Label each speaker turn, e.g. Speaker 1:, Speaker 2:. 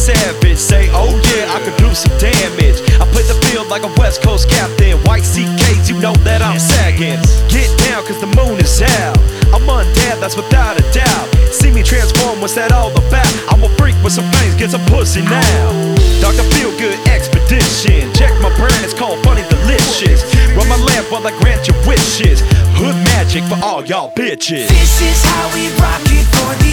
Speaker 1: savage. Say, oh yeah, I could do some damage. I play the field like a West Coast captain. White CKs, you know that I'm sagging. Get down, cause the moon is out. I'm undead, that's without a doubt. See me transform, what's that all about? I'm a freak with some fangs, get some pussy now. Dr. Feelgood Expedition. Check my brand, it's called Funny Delicious. Run my lamp while I grant your wishes. Hood magic for all y'all bitches.
Speaker 2: This is how we rock it for the